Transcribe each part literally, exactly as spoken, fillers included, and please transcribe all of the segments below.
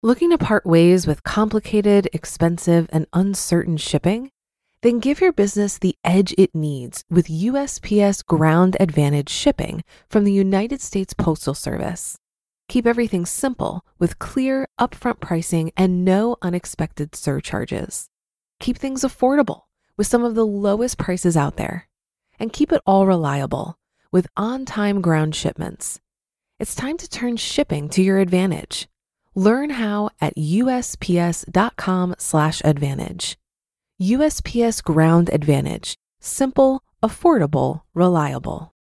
Looking to part ways with complicated, expensive, and uncertain shipping? Then give your business the edge it needs with U S P S Ground Advantage shipping from the United States Postal Service. Keep everything simple with clear, upfront pricing and no unexpected surcharges. Keep things affordable with some of the lowest prices out there. And keep it all reliable with on-time ground shipments. It's time to turn shipping to your advantage. Learn how at USPS.com slash advantage. U S P S Ground Advantage. Simple, affordable, reliable.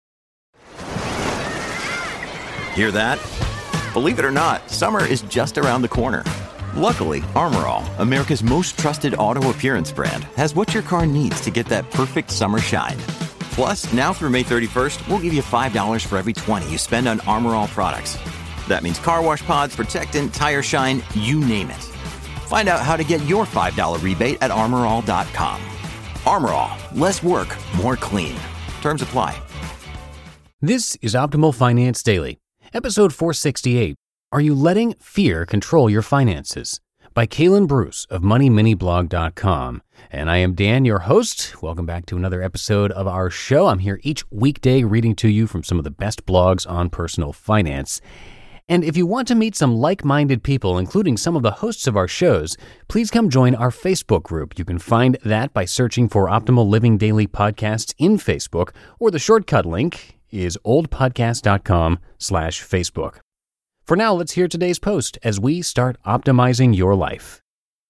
Hear that? Believe it or not, summer is just around the corner. Luckily, Armor All, America's most trusted auto appearance brand, has what your car needs to get that perfect summer shine. Plus, now through May thirty-first, we'll give you five dollars for every twenty you spend on Armor All products. That means car wash pods, protectant, tire shine, you name it. Find out how to get your five dollars rebate at armor all dot com. Armor All, less work, more clean. Terms apply. This is Optimal Finance Daily, episode four sixty-eight. Are you letting fear control your finances? By Kaylin Bruce of money mini blog dot com. And I am Dan, your host. Welcome back to another episode of our show. I'm here each weekday reading to you from some of the best blogs on personal finance. And if you want to meet some like-minded people, including some of the hosts of our shows, please come join our Facebook group. You can find that by searching for Optimal Living Daily Podcasts in Facebook, or the shortcut link is oldpodcast.com slash Facebook. For now, let's hear today's post as we start optimizing your life.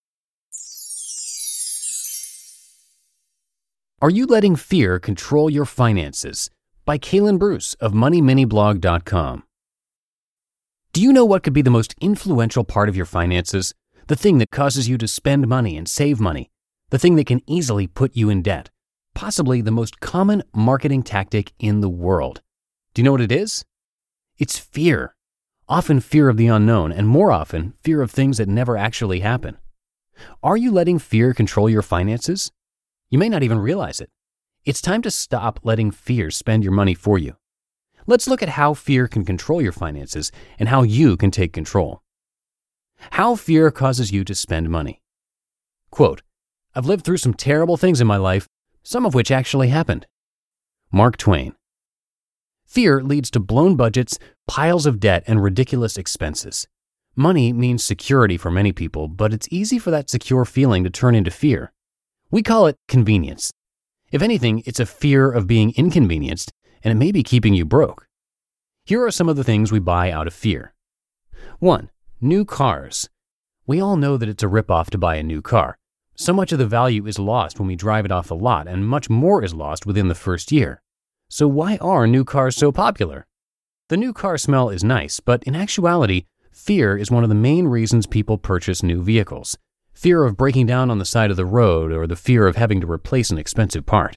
Are you letting fear control your finances? By Kaylin Bruce of money mini blog dot com. Do you know what could be the most influential part of your finances? The thing that causes you to spend money and save money. The thing that can easily put you in debt. Possibly the most common marketing tactic in the world. Do you know what it is? It's fear. Often fear of the unknown, and more often, fear of things that never actually happen. Are you letting fear control your finances? You may not even realize it. It's time to stop letting fear spend your money for you. Let's look at how fear can control your finances and how you can take control. How fear causes you to spend money. Quote, I've lived through some terrible things in my life, some of which actually happened. Mark Twain. Fear leads to blown budgets, piles of debt, and ridiculous expenses. Money means security for many people, but it's easy for that secure feeling to turn into fear. We call it convenience. If anything, it's a fear of being inconvenienced, and it may be keeping you broke. Here are some of the things we buy out of fear. One, new cars. We all know that it's a ripoff to buy a new car. So much of the value is lost when we drive it off the lot, and much more is lost within the first year. So why are new cars so popular? The new car smell is nice, but in actuality, fear is one of the main reasons people purchase new vehicles. Fear of breaking down on the side of the road, or the fear of having to replace an expensive part.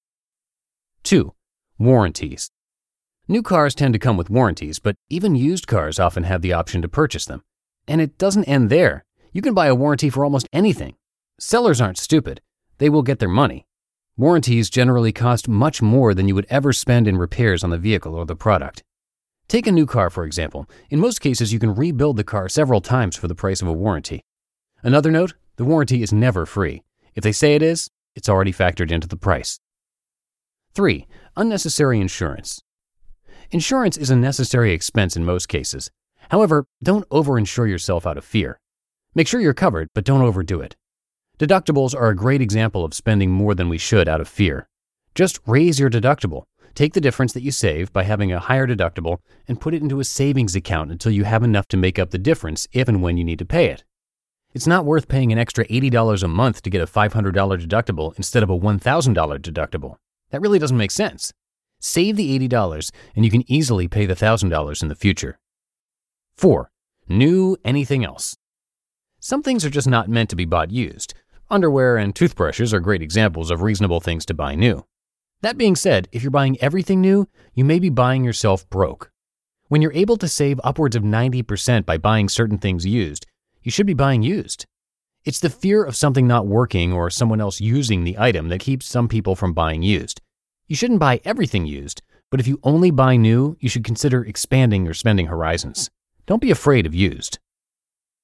Two, warranties. New cars tend to come with warranties, but even used cars often have the option to purchase them. And it doesn't end there. You can buy a warranty for almost anything. Sellers aren't stupid. They will get their money. Warranties generally cost much more than you would ever spend in repairs on the vehicle or the product. Take a new car, for example. In most cases, you can rebuild the car several times for the price of a warranty. Another note, the warranty is never free. If they say it is, it's already factored into the price. Three, unnecessary insurance. Insurance is a necessary expense in most cases. However, don't overinsure yourself out of fear. Make sure you're covered, but don't overdo it. Deductibles are a great example of spending more than we should out of fear. Just raise your deductible. Take the difference that you save by having a higher deductible and put it into a savings account until you have enough to make up the difference if and when you need to pay it. It's not worth paying an extra eighty dollars a month to get a five hundred dollars deductible instead of a one thousand dollars deductible. That really doesn't make sense. Save the eighty dollars and you can easily pay the one thousand dollars in the future. Four, new anything else. Some things are just not meant to be bought used. Underwear and toothbrushes are great examples of reasonable things to buy new. That being said, if you're buying everything new, you may be buying yourself broke. When you're able to save upwards of ninety percent by buying certain things used, you should be buying used. It's the fear of something not working or someone else using the item that keeps some people from buying used. You shouldn't buy everything used, but if you only buy new, you should consider expanding your spending horizons. Don't be afraid of used.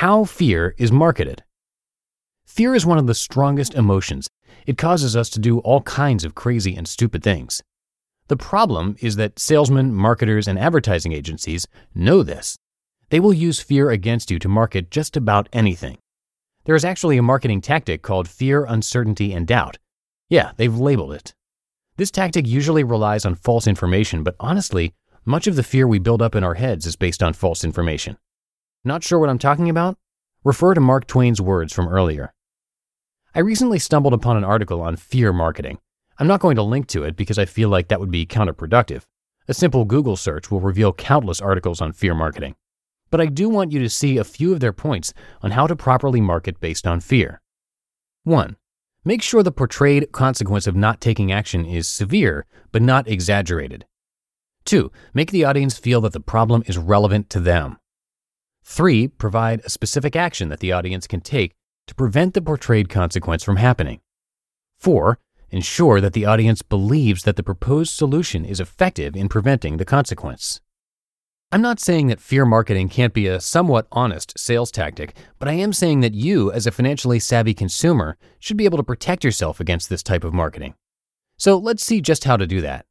How fear is marketed. Fear is one of the strongest emotions. It causes us to do all kinds of crazy and stupid things. The problem is that salesmen, marketers, and advertising agencies know this. They will use fear against you to market just about anything. There is actually a marketing tactic called fear, uncertainty, and doubt. Yeah, they've labeled it. This tactic usually relies on false information, but honestly, much of the fear we build up in our heads is based on false information. Not sure what I'm talking about? Refer to Mark Twain's words from earlier. I recently stumbled upon an article on fear marketing. I'm not going to link to it because I feel like that would be counterproductive. A simple Google search will reveal countless articles on fear marketing. But I do want you to see a few of their points on how to properly market based on fear. one. Make sure the portrayed consequence of not taking action is severe, but not exaggerated. two. Make the audience feel that the problem is relevant to them. three. Provide a specific action that the audience can take to prevent the portrayed consequence from happening. four. Ensure that the audience believes that the proposed solution is effective in preventing the consequence. I'm not saying that fear marketing can't be a somewhat honest sales tactic, but I am saying that you, as a financially savvy consumer, should be able to protect yourself against this type of marketing. So let's see just how to do that.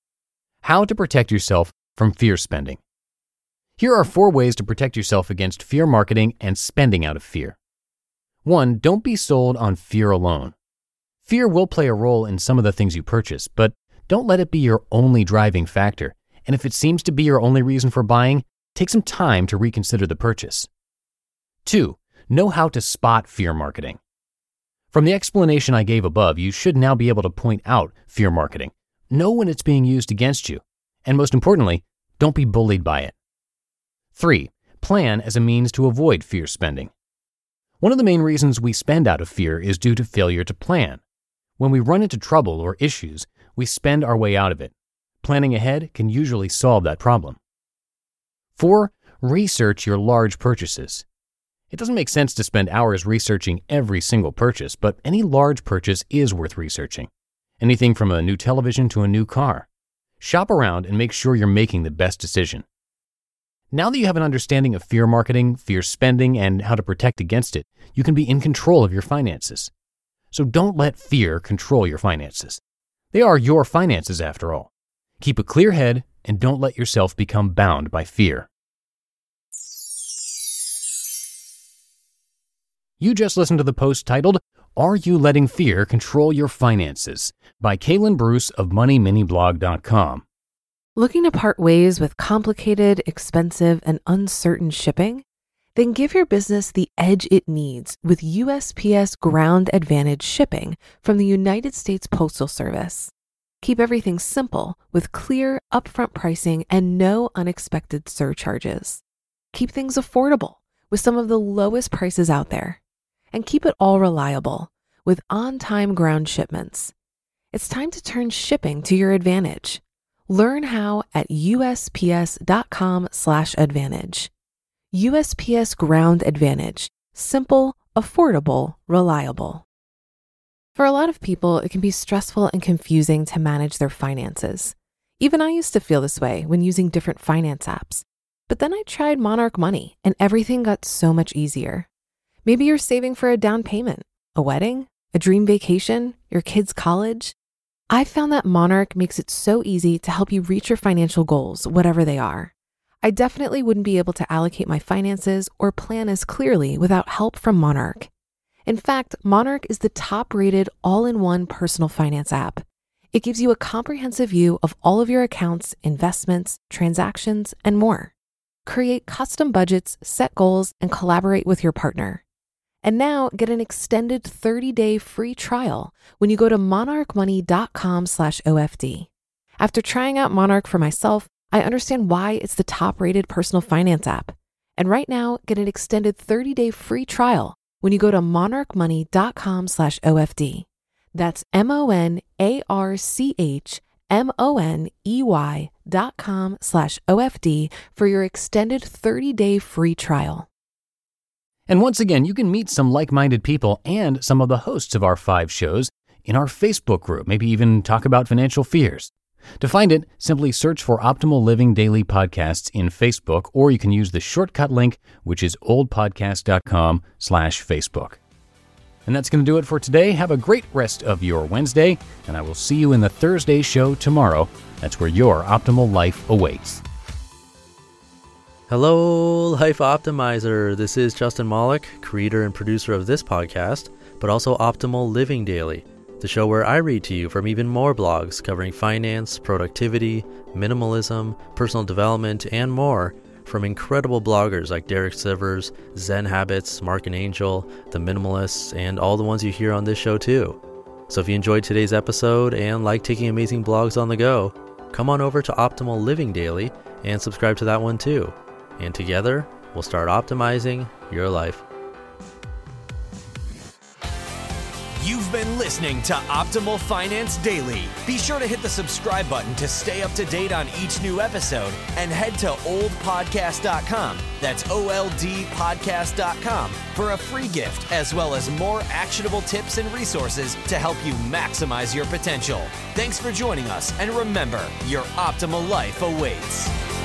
How to protect yourself from fear spending. Here are four ways to protect yourself against fear marketing and spending out of fear. one. Don't be sold on fear alone. Fear will play a role in some of the things you purchase, but don't let it be your only driving factor. And if it seems to be your only reason for buying, take some time to reconsider the purchase. two. Know how to spot fear marketing. From the explanation I gave above, you should now be able to point out fear marketing. Know when it's being used against you. And most importantly, don't be bullied by it. three. Plan as a means to avoid fear spending. One of the main reasons we spend out of fear is due to failure to plan. When we run into trouble or issues, we spend our way out of it. Planning ahead can usually solve that problem. four. Research your large purchases. It doesn't make sense to spend hours researching every single purchase, but any large purchase is worth researching. Anything from a new television to a new car. Shop around and make sure you're making the best decision. Now that you have an understanding of fear marketing, fear spending, and how to protect against it, you can be in control of your finances. So don't let fear control your finances. They are your finances after all. Keep a clear head and don't let yourself become bound by fear. You just listened to the post titled, Are You Letting Fear Control Your Finances? By Kaylin Bruce of money mini blog dot com. Looking to part ways with complicated, expensive, and uncertain shipping? Then give your business the edge it needs with U S P S Ground Advantage shipping from the United States Postal Service. Keep everything simple with clear, upfront pricing and no unexpected surcharges. Keep things affordable with some of the lowest prices out there. And keep it all reliable with on-time ground shipments. It's time to turn shipping to your advantage. Learn how at U S P S dot com slash advantage. U S P S Ground Advantage. Simple, affordable, reliable. For a lot of people, it can be stressful and confusing to manage their finances. Even I used to feel this way when using different finance apps. But then I tried Monarch Money and everything got so much easier. Maybe you're saving for a down payment, a wedding, a dream vacation, your kids' college. I found that Monarch makes it so easy to help you reach your financial goals, whatever they are. I definitely wouldn't be able to allocate my finances or plan as clearly without help from Monarch. In fact, Monarch is the top-rated all-in-one personal finance app. It gives you a comprehensive view of all of your accounts, investments, transactions, and more. Create custom budgets, set goals, and collaborate with your partner. And now get an extended thirty-day free trial when you go to monarch money dot com slash O F D. After trying out Monarch for myself, I understand why it's the top-rated personal finance app. And right now, get an extended thirty-day free trial when you go to monarch money dot com slash O F D. That's M O N A R C H M O N E Y dot com slash O F D for your extended thirty-day free trial. And once again, you can meet some like-minded people and some of the hosts of our five shows in our Facebook group, maybe even talk about financial fears. To find it, simply search for Optimal Living Daily Podcasts in Facebook, or you can use the shortcut link, which is oldpodcast.com slash Facebook. And that's going to do it for today. Have a great rest of your Wednesday, and I will see you in the Thursday show tomorrow. That's where your optimal life awaits. Hello, Life Optimizer. This is Justin Malik, creator and producer of this podcast, but also Optimal Living Daily, the show where I read to you from even more blogs covering finance, productivity, minimalism, personal development, and more from incredible bloggers like Derek Sivers, Zen Habits, Mark and Angel, The Minimalists, and all the ones you hear on this show too. So if you enjoyed today's episode and like taking amazing blogs on the go, come on over to Optimal Living Daily and subscribe to that one too. And together, we'll start optimizing your life. You've been listening to Optimal Finance Daily. Be sure to hit the subscribe button to stay up to date on each new episode and head to old podcast dot com. That's O L D podcast dot com for a free gift as well as more actionable tips and resources to help you maximize your potential. Thanks for joining us, and remember, your optimal life awaits.